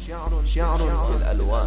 شعر في الألوان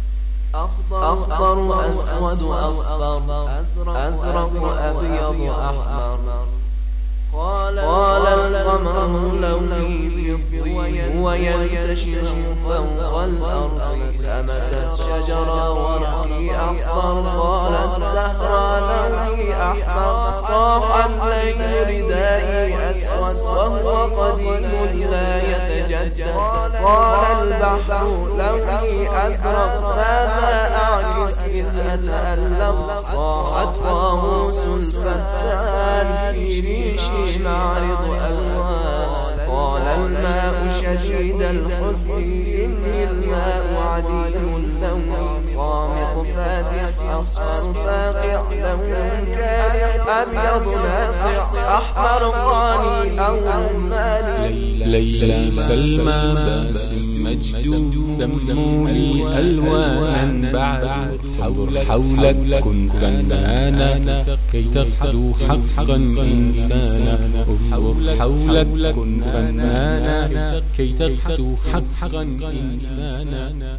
أخضر أسود أصفر أزرق أبيض أحمر. قال القمر لوني فضي وينتشر فوق الأرض. أمست شجرة ورقي أخضر قالت زهرة لوني أحمر. صاح الليل ردائي أسود وهو قديم لا يتجدد. قال البحر لوني أزرق ماذا أعكس إذ أتألم. صاحت طاووس الفتان في ريشي معرض ألوان. قال الماء شديد الحزن إني الماء عديم اللون. غامق فاتح أصفر فاقع لون كالح أبيض ناصع أحمر قاني أو رماني. ليلى سلمى باسم مجد سموا لي ألوانا بعد. حولك كن فنانا كي تغدو حقا إنسانا. حولك كن فنانا كي تغدو حقا إنسانا.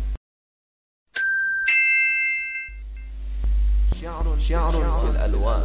شعر في الألوان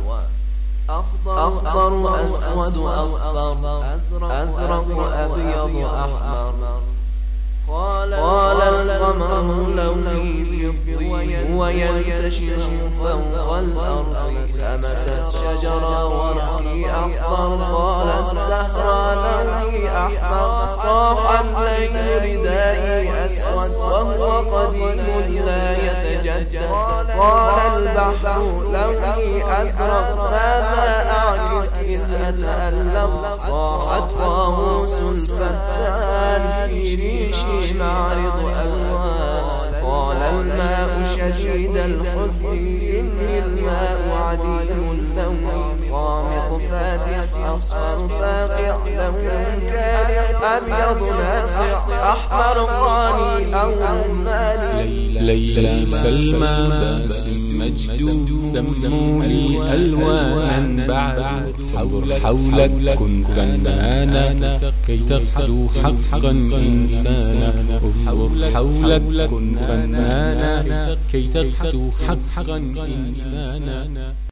أخضر أسود أصفر أزرق أبيض أحمر. قال القمر لوني فضي وينتشر فوق الأرض. أمست شجرة ورقي أخضر قالت زهرة لوني أحمر. صاح الليل ردائي أسود وهو قديم لا يتجدد. قال البحر لوني أزرق ماذا أعكس إذ أتألم. صاحت طاووس الفتان في ريشي معرض ألوان. قال الماء شديد الحزن إني الماء عديم اللون. غامق فاتح أصفر فاقع لون كالح أبيض ناصع أحمر قاني أو رماني. ليلى سلمى باسم مجد سموا لي ألوانا بعد. حولك كن فنانا كي تغدو حقا إنسانا. حولك كن فنانا كي تغدو حقا إنسانا.